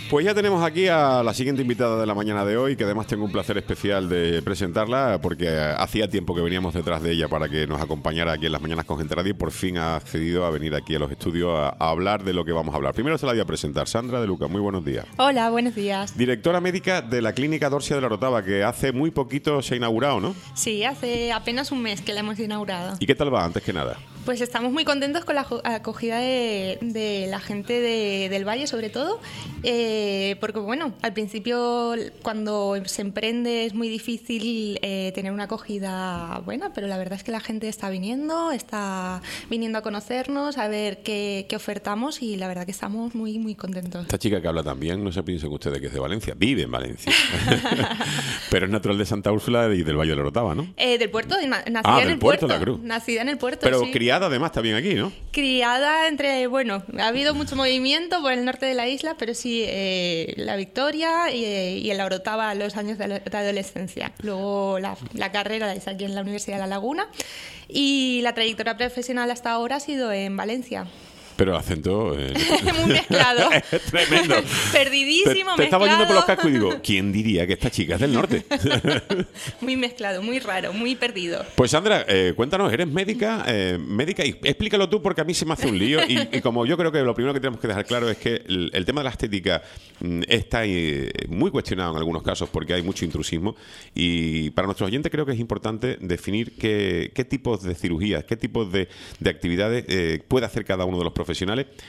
Pues ya tenemos aquí a la siguiente invitada de la mañana de hoy, que además tengo un placer especial de presentarla, porque hacía tiempo que veníamos detrás de ella para que nos acompañara aquí en las mañanas con Gente Radio y por fin ha accedido a venir aquí a los estudios a hablar de lo que vamos a hablar. Primero se la voy a presentar, Sandra de Luca, muy buenos días. Hola, buenos días. Directora médica de la Clínica Dorsia de la Orotava, que hace muy poquito se ha inaugurado, ¿no? Sí, hace apenas un mes que la hemos inaugurado. ¿Y qué tal va, antes que nada? Pues estamos muy contentos con la acogida de la gente del Valle, sobre todo, porque bueno, al principio cuando se emprende es muy difícil tener una acogida buena, pero la verdad es que la gente está viniendo a conocernos, a ver qué ofertamos y la verdad que estamos muy, muy contentos. Esta chica que habla también, no se piensen ustedes que es de Valencia, vive en Valencia, pero es natural de Santa Úrsula y del Valle de la Orotava, ¿no? Del puerto, nacida en el puerto. La Cruz. Nacida en el puerto, pero sí. Criada además también aquí, ¿no? Criada bueno, ha habido mucho movimiento por el norte de la isla, pero sí, la Victoria y en la Orotava los años de adolescencia. Luego la carrera la hice aquí en la Universidad de La Laguna y la trayectoria profesional hasta ahora ha sido en Valencia. Pero el acento... muy mezclado. Es tremendo. Perdidísimo, te mezclado. Estaba yendo por los cascos y digo, ¿quién diría que esta chica es del norte? Muy mezclado, muy raro, muy perdido. Pues Sandra, cuéntanos, eres médica y explícalo tú porque a mí se me hace un lío y como yo creo que lo primero que tenemos que dejar claro es que el tema de la estética está muy cuestionado en algunos casos porque hay mucho intrusismo y para nuestros oyentes creo que es importante definir qué tipos de cirugías, qué tipos de actividades puede hacer cada uno de los profesionales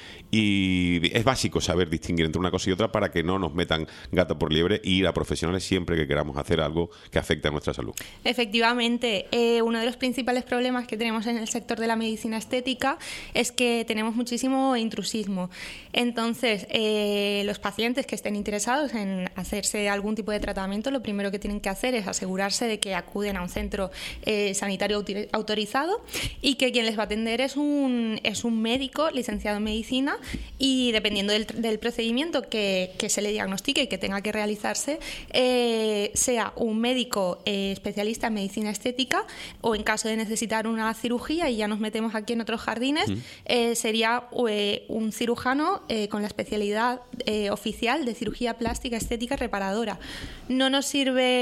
y es básico saber distinguir entre una cosa y otra para que no nos metan gato por liebre y ir a profesionales siempre que queramos hacer algo que afecte a nuestra salud. Efectivamente, uno de los principales problemas que tenemos en el sector de la medicina estética es que tenemos muchísimo intrusismo. Entonces, los pacientes que estén interesados en hacerse algún tipo de tratamiento, lo primero que tienen que hacer es asegurarse de que acuden a un centro sanitario autorizado y que quien les va a atender es un médico licenciado en medicina y dependiendo del procedimiento que se le diagnostique y que tenga que realizarse, sea un médico especialista en medicina estética o en caso de necesitar una cirugía, y ya nos metemos aquí en otros jardines, sería un cirujano con la especialidad oficial de cirugía plástica, estética, reparadora. No nos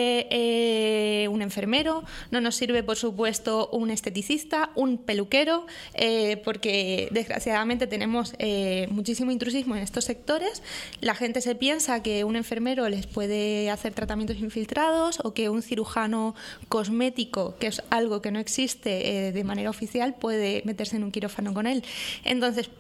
sirve un enfermero, no nos sirve, por supuesto, un esteticista, un peluquero, porque desgraciadamente tenemos muchísimo intrusismo en estos sectores. La gente se piensa que un enfermero les puede hacer tratamientos infiltrados o que un cirujano cosmético, que es algo que no existe de manera oficial, puede meterse en un quirófano con él. Entonces,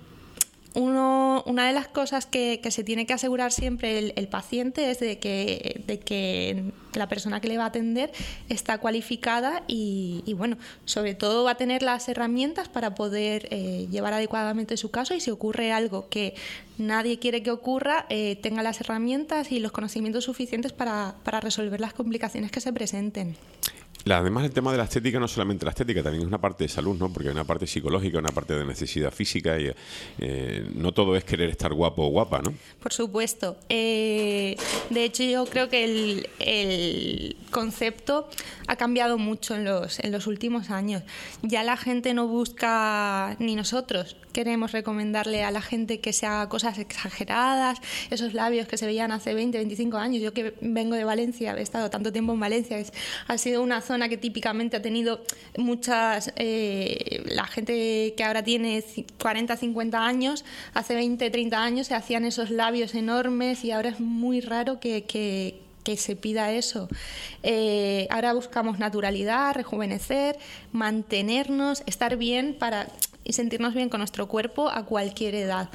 una de las cosas que se tiene que asegurar siempre el paciente es de que la persona que le va a atender está cualificada y bueno, sobre todo va a tener las herramientas para poder llevar adecuadamente su caso y si ocurre algo que nadie quiere que ocurra, tenga las herramientas y los conocimientos suficientes para resolver las complicaciones que se presenten. Además, el tema de la estética, no solamente la estética, también es una parte de salud, ¿no? Porque hay una parte psicológica, una parte de necesidad física y no todo es querer estar guapo o guapa, ¿no? Por supuesto. De hecho, yo creo que el concepto ha cambiado mucho en los últimos años. Ya la gente no busca, ni nosotros queremos recomendarle a la gente que se haga cosas exageradas, esos labios que se veían hace 20, 25 años. Yo que vengo de Valencia, he estado tanto tiempo en Valencia, ha sido una zona que típicamente ha tenido muchas... la gente que ahora tiene 40, 50 años, hace 20, 30 años se hacían esos labios enormes y ahora es muy raro que se pida eso. Ahora buscamos naturalidad, rejuvenecer, mantenernos, estar bien y sentirnos bien con nuestro cuerpo a cualquier edad.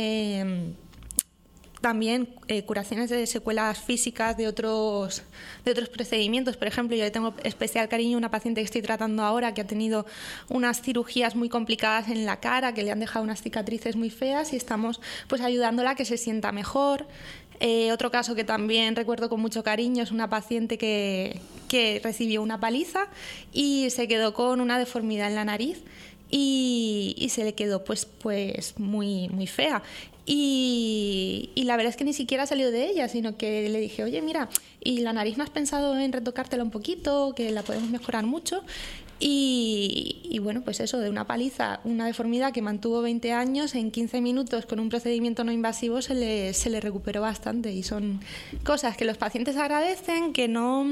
También curaciones de secuelas físicas de otros procedimientos. Por ejemplo, yo le tengo especial cariño a una paciente que estoy tratando ahora que ha tenido unas cirugías muy complicadas en la cara, que le han dejado unas cicatrices muy feas y estamos pues ayudándola a que se sienta mejor. Otro caso que también recuerdo con mucho cariño es una paciente que recibió una paliza y se quedó con una deformidad en la nariz y se le quedó pues muy, muy fea. Y la verdad es que ni siquiera salió de ella, sino que le dije, oye, mira, ¿y la nariz no has pensado en retocártela un poquito? Que la podemos mejorar mucho. Y bueno, pues eso, de una paliza, una deformidad que mantuvo 20 años, en 15 minutos con un procedimiento no invasivo se le recuperó bastante. Y son cosas que los pacientes agradecen, que no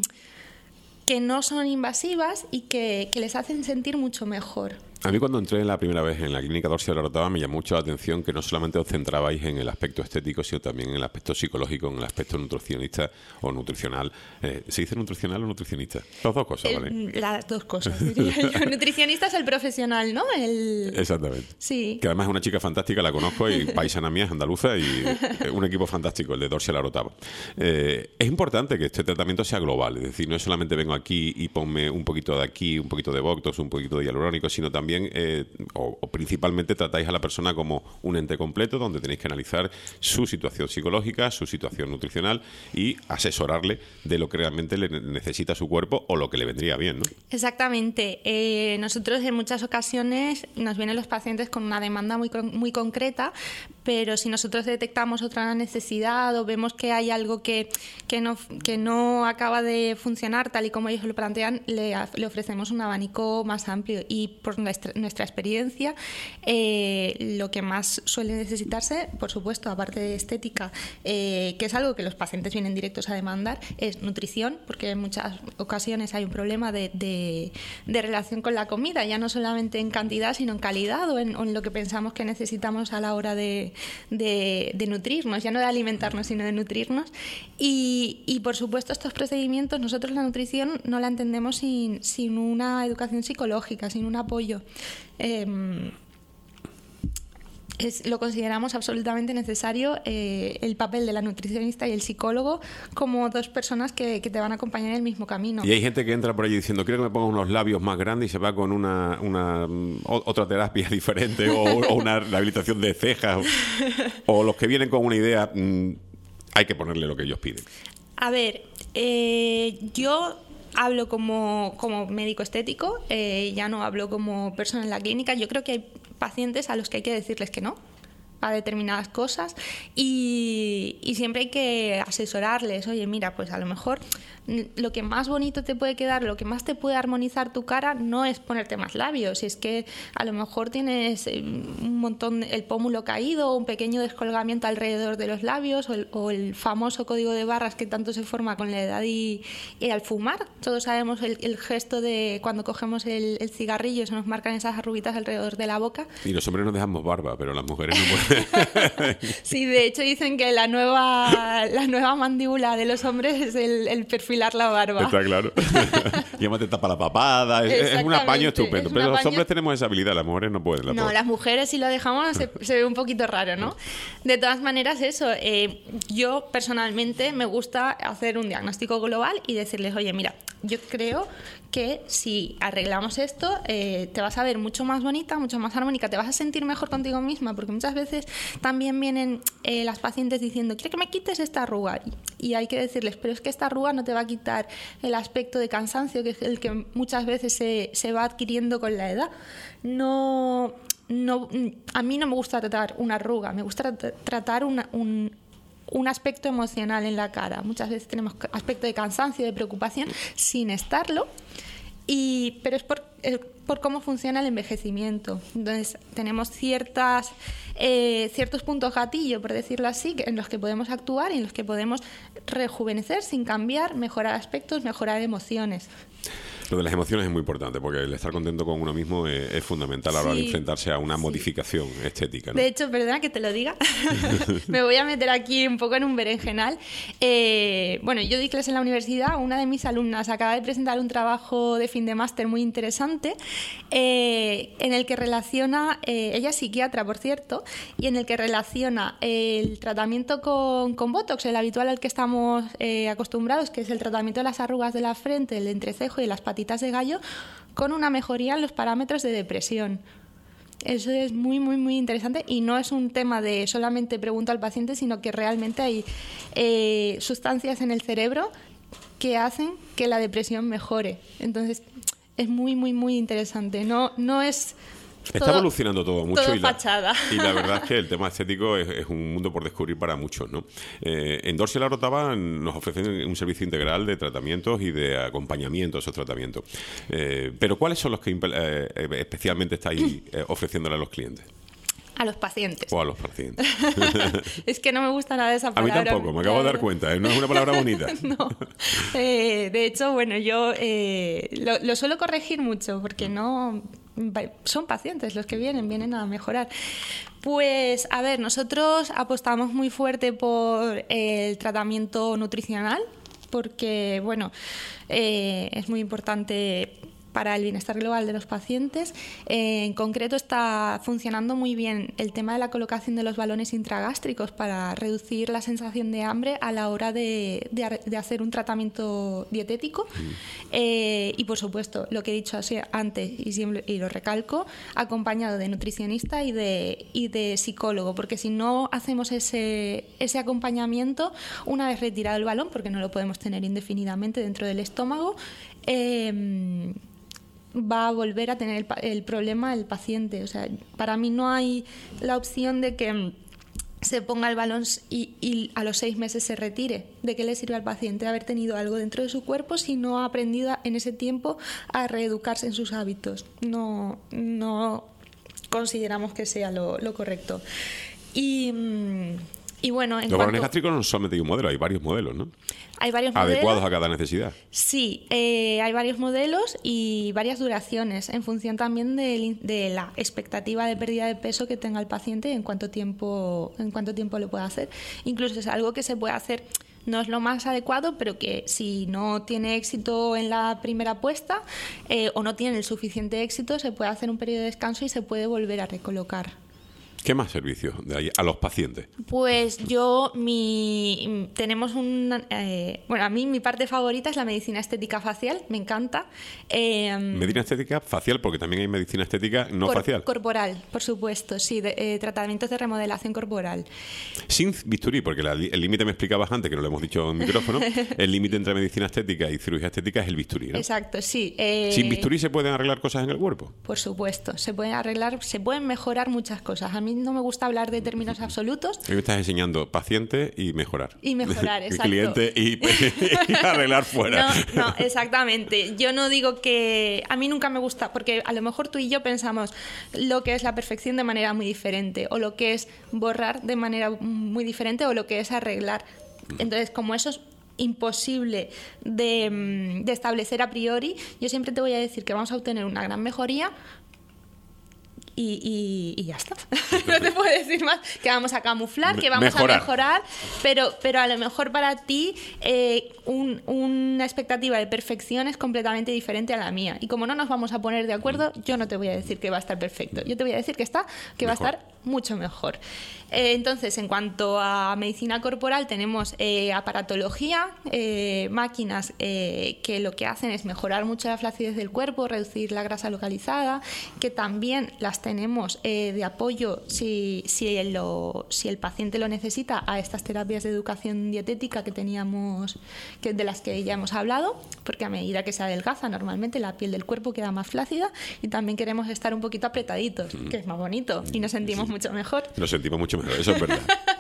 son invasivas y que les hacen sentir mucho mejor. A mí cuando entré la primera vez en la clínica Dorsia Orotava me llamó mucho la atención que no solamente os centrabais en el aspecto estético, sino también en el aspecto psicológico, en el aspecto nutricionista o nutricional. ¿Se dice nutricional o nutricionista? Las dos cosas, ¿vale? Las dos cosas, diría yo. Nutricionista es el profesional, ¿no? Exactamente. Sí. Que además es una chica fantástica, la conozco, y paisana mía, es andaluza, y un equipo fantástico, el de Dorsia Orotava. Es importante que este tratamiento sea global, es decir, no es solamente vengo aquí y ponme un poquito de aquí, un poquito de Botox, un poquito de hialurónico, sino también o principalmente tratáis a la persona como un ente completo donde tenéis que analizar su situación psicológica, su situación nutricional y asesorarle de lo que realmente le necesita su cuerpo o lo que le vendría bien, ¿no? Exactamente. Nosotros en muchas ocasiones nos vienen los pacientes con una demanda muy concreta, pero si nosotros detectamos otra necesidad o vemos que hay algo que no acaba de funcionar tal y como ellos lo plantean, le ofrecemos un abanico más amplio. Y por nuestra experiencia, lo que más suele necesitarse, por supuesto, aparte de estética, que es algo que los pacientes vienen directos a demandar, es nutrición, porque en muchas ocasiones hay un problema de relación con la comida, ya no solamente en cantidad, sino en calidad o en lo que pensamos que necesitamos a la hora de nutrirnos, ya no de alimentarnos, sino de nutrirnos. Y por supuesto, estos procedimientos, nosotros la nutrición no la entendemos sin una educación psicológica, sin un apoyo. Lo consideramos absolutamente necesario, el papel de la nutricionista y el psicólogo como dos personas que te van a acompañar en el mismo camino. Y hay gente que entra por allí diciendo, quiero que me ponga unos labios más grandes, y se va con otra terapia diferente o una rehabilitación de cejas o los que vienen con una idea, hay que ponerle lo que ellos piden. A ver, yo hablo como médico estético, ya no hablo como persona en la clínica. Yo creo que hay pacientes a los que hay que decirles que no a determinadas cosas y siempre hay que asesorarles. Oye, mira, pues a lo mejor lo que más bonito te puede quedar, lo que más te puede armonizar tu cara no es ponerte más labios, es que a lo mejor tienes un montón, el pómulo caído, un pequeño descolgamiento alrededor de los labios o el famoso código de barras que tanto se forma con la edad y al fumar. Todos sabemos el gesto de cuando cogemos el cigarrillo, se nos marcan esas arruguitas alrededor de la boca. Y los hombres nos dejamos barba, pero las mujeres no pueden. Sí, de hecho dicen que la nueva mandíbula de los hombres es el perfilar la barba. Está claro. Y además te tapa la papada. Es un apaño estupendo. Pero los hombres tenemos esa habilidad, las mujeres no pueden. Las mujeres si lo dejamos se ve un poquito raro, ¿no? De todas maneras, eso, yo personalmente me gusta hacer un diagnóstico global y decirles, oye, mira, yo creo que si arreglamos esto, te vas a ver mucho más bonita, mucho más armónica, te vas a sentir mejor contigo misma, porque muchas veces también vienen las pacientes diciendo, quiero que me quites esta arruga, y hay que decirles, pero es que esta arruga no te va a quitar el aspecto de cansancio, que es el que muchas veces se va adquiriendo con la edad. No, a mí no me gusta tratar una arruga, me gusta tratar un aspecto emocional en la cara. Muchas veces tenemos aspecto de cansancio, de preocupación, sin estarlo, pero es por cómo funciona el envejecimiento. Entonces, tenemos ciertos puntos gatillo, por decirlo así, en los que podemos actuar y en los que podemos rejuvenecer sin cambiar, mejorar aspectos, mejorar emociones. Lo de las emociones es muy importante, porque el estar contento con uno mismo es fundamental a la hora de enfrentarse a una modificación estética, ¿no? De hecho, perdona que te lo diga, me voy a meter aquí un poco en un berenjenal. Bueno, yo doy clases en la universidad, una de mis alumnas acaba de presentar un trabajo de fin de máster muy interesante, en el que relaciona, ella es psiquiatra, por cierto, y en el que relaciona el tratamiento con Botox, el habitual al que estamos acostumbrados, que es el tratamiento de las arrugas de la frente, el entrecejo y las patitas de gallo, con una mejoría en los parámetros de depresión. Eso es muy, muy, muy interesante y no es un tema de solamente pregunto al paciente, sino que realmente hay sustancias en el cerebro que hacen que la depresión mejore. Entonces, es muy, muy, muy interesante. No es Está evolucionando todo mucho. Todo fachada. Y la verdad es que el tema estético es un mundo por descubrir para muchos, ¿no? En Dorsia La Rotava nos ofrecen un servicio integral de tratamientos y de acompañamiento a esos tratamientos. Pero ¿cuáles son los que especialmente estáis ofreciéndole a los clientes? A los pacientes. O a los pacientes. Es que no me gusta nada esa palabra. A mí tampoco, me acabo de dar cuenta, no es una palabra bonita. No. De hecho, bueno, yo lo suelo corregir mucho porque no... Son pacientes los que vienen a mejorar. Pues, a ver, nosotros apostamos muy fuerte por el tratamiento nutricional porque, bueno, es muy importante para el bienestar global de los pacientes. En concreto está funcionando muy bien el tema de la colocación de los balones intragástricos para reducir la sensación de hambre a la hora de hacer un tratamiento dietético. Y por supuesto, lo que he dicho así antes y lo recalco, acompañado de nutricionista y de psicólogo, porque si no hacemos ese acompañamiento, una vez retirado el balón, porque no lo podemos tener indefinidamente dentro del estómago, va a volver a tener el problema el paciente. O sea, para mí no hay la opción de que se ponga el balón y a los 6 meses se retire. ¿De qué le sirve al paciente haber tenido algo dentro de su cuerpo si no ha aprendido en ese tiempo a reeducarse en sus hábitos? No consideramos que sea lo correcto. Y bueno, los balones gástricos no solamente hay un modelo, hay varios modelos, ¿no? Hay varios modelos. Adecuados a cada necesidad. Sí, hay varios modelos y varias duraciones en función también de la expectativa de pérdida de peso que tenga el paciente y en cuánto tiempo lo puede hacer. Incluso es algo que se puede hacer, no es lo más adecuado, pero que si no tiene éxito en la primera apuesta o no tiene el suficiente éxito, se puede hacer un periodo de descanso y se puede volver a recolocar. ¿Qué más servicios de ahí a los pacientes? Pues tenemos a mí mi parte favorita es la medicina estética facial, me encanta. Medicina estética facial, porque también hay medicina estética no facial. Corporal, por supuesto, sí, tratamientos de remodelación corporal. Sin bisturí, porque el límite me explicabas antes, que no lo hemos dicho en micrófono, el límite entre medicina estética y cirugía estética es el bisturí, ¿no? Exacto, sí. ¿Sin bisturí se pueden arreglar cosas en el cuerpo? Por supuesto, se pueden mejorar muchas cosas. A mí no me gusta hablar de términos absolutos. Me estás enseñando paciente y mejorar. Y mejorar, exacto. Cliente y arreglar fuera. No, exactamente. Yo no digo que... A mí nunca me gusta, porque a lo mejor tú y yo pensamos lo que es la perfección de manera muy diferente, o lo que es borrar de manera muy diferente, o lo que es arreglar. Entonces, como eso es imposible de establecer a priori, yo siempre te voy a decir que vamos a obtener una gran mejoría y ya está. No te puedo decir más, que vamos a camuflar, que vamos a mejorar, pero a lo mejor para ti una expectativa de perfección es completamente diferente a la mía, y como no nos vamos a poner de acuerdo, yo no te voy a decir que va a estar perfecto, yo te voy a decir que va a estar mucho mejor. Entonces, en cuanto a medicina corporal, tenemos aparatología, máquinas que lo que hacen es mejorar mucho la flacidez del cuerpo, reducir la grasa localizada, que también las tenemos de apoyo si el paciente lo necesita, a estas terapias de educación dietética que teníamos, de las que ya hemos hablado, porque a medida que se adelgaza, normalmente la piel del cuerpo queda más flácida, y también queremos estar un poquito apretaditos, que es más bonito, y nos sentimos mucho mejor. Nos sentimos mucho mejor, eso es verdad.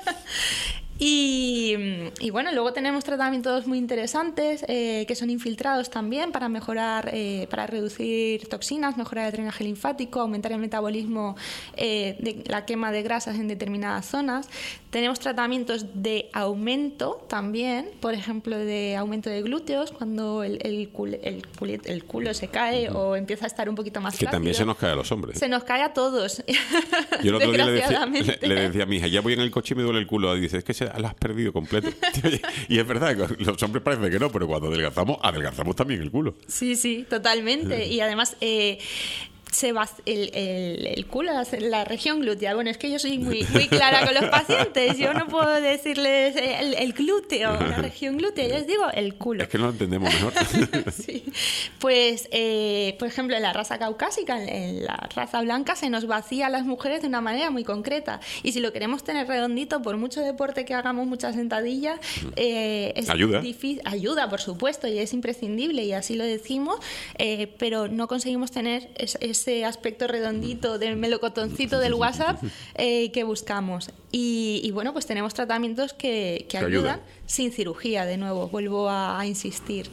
Y bueno, luego tenemos tratamientos muy interesantes que son infiltrados también para mejorar, para reducir toxinas, mejorar el drenaje linfático, aumentar el metabolismo de la quema de grasas en determinadas zonas. Tenemos tratamientos de aumento también, por ejemplo, de aumento de glúteos, cuando el culo se cae o empieza a estar un poquito más flácido. Que también se nos cae a los hombres. Se nos cae a todos. Yo el otro día le decía a mi hija, ya voy en el coche y me duele el culo. Y dice, es que lo has perdido completo. Y es verdad, los hombres parece que no, pero cuando adelgazamos también el culo. Sí, totalmente. Y además... se va el culo, la región glútea. Bueno, es que yo soy muy clara con los pacientes. Yo no puedo decirles el glúteo, la región glútea. Yo les digo el culo. Es que no lo entendemos mejor. Sí. Pues, por ejemplo, en la raza caucásica, en la raza blanca, se nos vacía a las mujeres de una manera muy concreta. Y si lo queremos tener redondito, por mucho deporte que hagamos, muchas sentadillas, es difícil. Ayuda, por supuesto, y es imprescindible, y así lo decimos, pero no conseguimos tener ese aspecto redondito del melocotoncito del WhatsApp que buscamos. Y bueno, pues tenemos tratamientos que ayudan sin cirugía, de nuevo, vuelvo a insistir.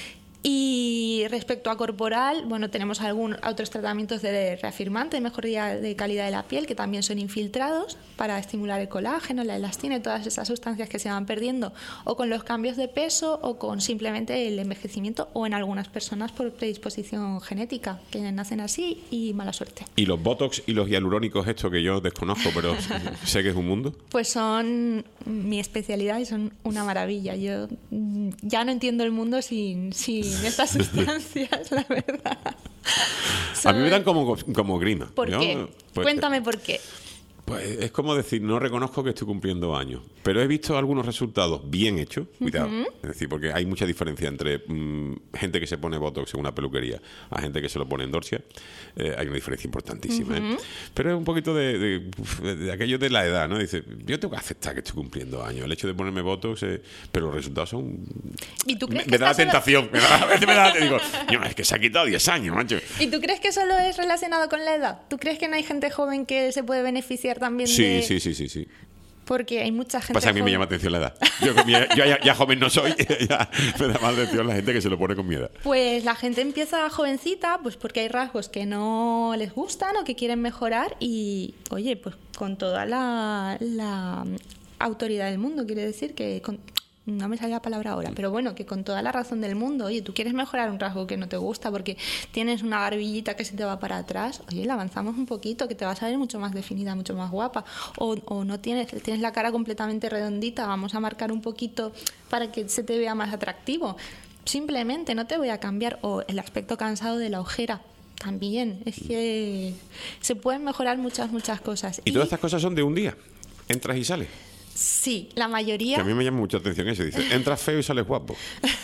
Y respecto a corporal, bueno, tenemos otros tratamientos de reafirmante, de mejoría de calidad de la piel, que también son infiltrados para estimular el colágeno, la elastina y todas esas sustancias que se van perdiendo, o con los cambios de peso, o con simplemente el envejecimiento, o en algunas personas por predisposición genética, que nacen así y mala suerte. ¿Y los botox y los hialurónicos, esto que yo desconozco, pero sé que es un mundo? Pues son mi especialidad y son una maravilla. Yo ya no entiendo el mundo sin estas sustancias, la verdad. A mí me dan como grima. ¿Por qué? Cuéntame por qué. Pues es como decir, no reconozco que estoy cumpliendo años, pero he visto algunos resultados bien hechos, cuidado, es decir, porque hay mucha diferencia entre gente que se pone Botox en una peluquería a gente que se lo pone en Dorsia. Hay una diferencia importantísima, ¿eh? Pero es un poquito de aquello de la edad, ¿no? Dice, yo tengo que aceptar que estoy cumpliendo años, el hecho de ponerme Botox, pero los resultados son... ¿Y tú crees me da la tentación, a veces me da, digo, es que se ha quitado 10 años, macho. ¿Y tú crees que solo es relacionado con la edad? ¿Tú crees que no hay gente joven que se puede beneficiar también sí, de...? Sí. Porque hay mucha gente Pasa que a mí me joven. llama atención la edad. Yo ya joven no soy, ya me da más atención la gente que se lo pone con mi edad. Pues la gente empieza jovencita, pues porque hay rasgos que no les gustan o que quieren mejorar y, oye, pues con toda la autoridad del mundo, quiere decir que... No me sale la palabra ahora, pero bueno, que con toda la razón del mundo, oye, tú quieres mejorar un rasgo que no te gusta porque tienes una barbillita que se te va para atrás, oye, la avanzamos un poquito, que te vas a ver mucho más definida, mucho más guapa, o no tienes la cara completamente redondita, vamos a marcar un poquito para que se te vea más atractivo. Simplemente no te voy a cambiar, o el aspecto cansado de la ojera. También, es que se pueden mejorar muchas cosas. Y todas estas cosas son de un día, entras y sales. Sí, la mayoría... Que a mí me llama mucha atención eso. Dice, entras feo y sales guapo.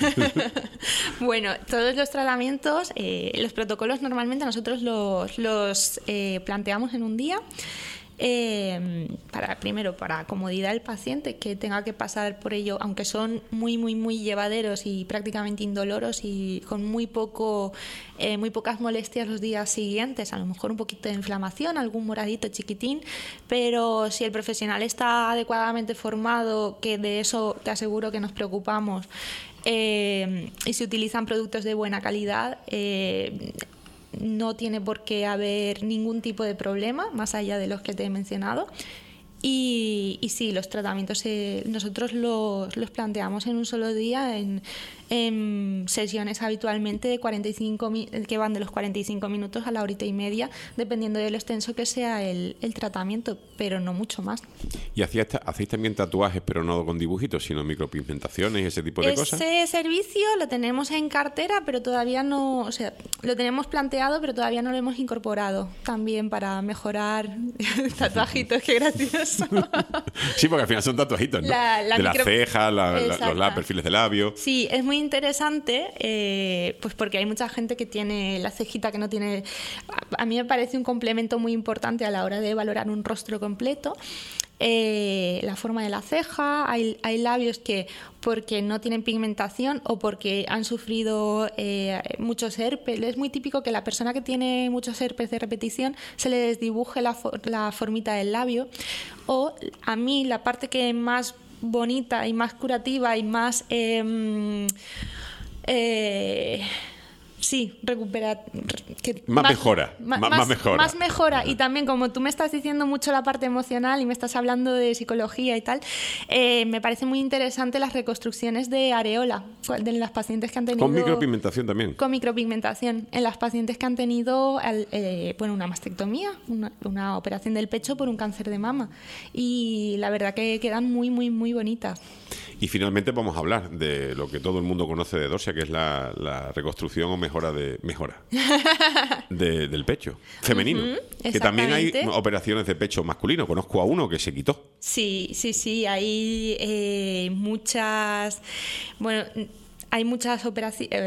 Bueno, todos los tratamientos, los protocolos normalmente nosotros los planteamos en un día. Primero, para comodidad del paciente, que tenga que pasar por ello, aunque son muy llevaderos y prácticamente indoloros y con muy pocas molestias los días siguientes, a lo mejor un poquito de inflamación, algún moradito chiquitín, pero si el profesional está adecuadamente formado, que de eso te aseguro que nos preocupamos, y se utilizan productos de buena calidad, no tiene por qué haber ningún tipo de problema más allá de los que te he mencionado. Y sí, los tratamientos nosotros los planteamos en un solo día, en sesiones habitualmente de que van de los 45 minutos a la horita y media, dependiendo de lo extenso que sea el tratamiento, pero no mucho más. ¿Y hacéis también tatuajes, pero no con dibujitos, sino micropigmentaciones y ese tipo de cosas? Ese servicio lo tenemos en cartera, pero todavía no, o sea, lo tenemos planteado, pero todavía no lo hemos incorporado, también para mejorar tatuajitos, qué gracioso. Sí, porque al final son tatuajitos, ¿no? De las cejas, los perfiles de labios. Sí, es muy interesante, pues porque hay mucha gente que tiene la cejita que no tiene... A mí me parece un complemento muy importante a la hora de valorar un rostro completo. La forma de la ceja, hay labios que porque no tienen pigmentación o porque han sufrido muchos herpes. Es muy típico que la persona que tiene muchos herpes de repetición se le desdibuje la formita del labio. O a mí la parte que más bonita y más curativa y más sí, recupera. Más mejora. Más mejora. Y también, como tú me estás diciendo mucho la parte emocional y me estás hablando de psicología y tal, me parece muy interesante las reconstrucciones de areola de las pacientes que han tenido... Con micropigmentación también. Con micropigmentación. En las pacientes que han tenido una mastectomía, una operación del pecho por un cáncer de mama. Y la verdad que quedan muy bonitas. Y finalmente vamos a hablar de lo que todo el mundo conoce de Dorsia, que es la reconstrucción o mejora del pecho femenino. Que también hay operaciones de pecho masculino. Conozco a uno que se quitó. Sí. Hay muchas... Bueno, hay muchas operaciones...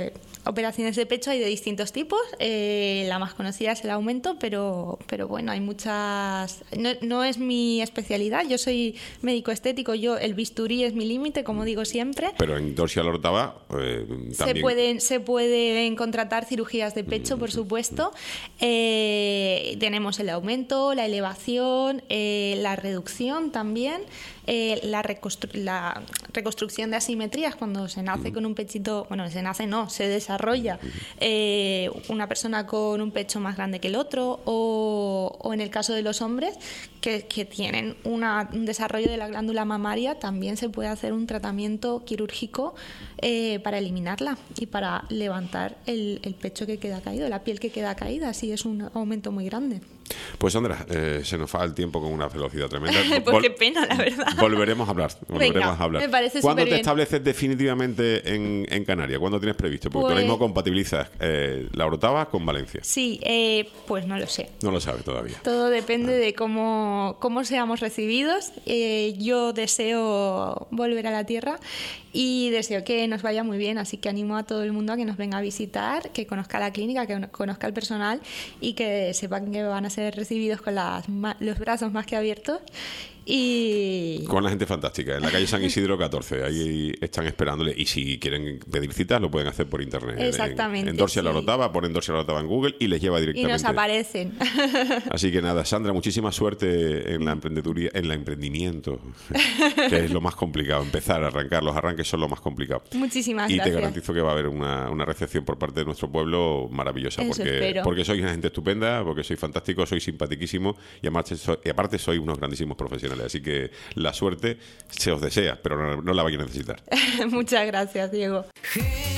operaciones de pecho hay de distintos tipos. La más conocida es el aumento, pero bueno, hay muchas... No es mi especialidad, yo soy médico estético, el bisturí es mi límite, como digo siempre. Pero en dorsal orotava también... Se pueden contratar cirugías de pecho, por supuesto. Tenemos el aumento, la elevación, la reducción también, la reconstrucción de asimetrías cuando se nace con un pechito, bueno, se desarrolla una persona con un pecho más grande que el otro, o en el caso de los hombres que tienen un desarrollo de la glándula mamaria, también se puede hacer un tratamiento quirúrgico para eliminarla y para levantar el pecho que queda caído, la piel que queda caída, así es un aumento muy grande. Pues Sandra, se nos va el tiempo con una velocidad tremenda. Pues qué pena, la verdad. Volveremos a hablar. Venga, me parece ¿Cuándo te superbién. estableces definitivamente en Canarias? ¿Cuándo tienes previsto? Porque tú ahora Pues... mismo compatibilizas la Orotava con Valencia. Sí, pues no lo sé. No lo sabes todavía. Todo depende de cómo seamos recibidos. Yo deseo volver a la tierra y deseo que nos vaya muy bien, así que animo a todo el mundo a que nos venga a visitar, que conozca la clínica, que conozca el personal y que sepan que van a ser recibidos con los brazos más que abiertos. Y... Con la gente fantástica, en la calle San Isidro 14, ahí están esperándole, y si quieren pedir citas lo pueden hacer por internet. Exactamente. En Dorsal sí. Orotava, ponen Dorsal Orotava en Google y les lleva directamente. Y nos aparecen. Así que nada, Sandra, muchísima suerte en la emprendeduría, en el emprendimiento, que es lo más complicado, empezar a arrancar, los arranques son lo más complicado. Muchísimas y gracias. te garantizo que va a haber una recepción por parte de nuestro pueblo maravillosa, Eso espero. porque sois una gente estupenda, porque sois fantásticos, sois simpaticísimos y aparte sois unos grandísimos profesionales, así que la suerte se os desea, pero no la vais a necesitar. Muchas gracias, Diego.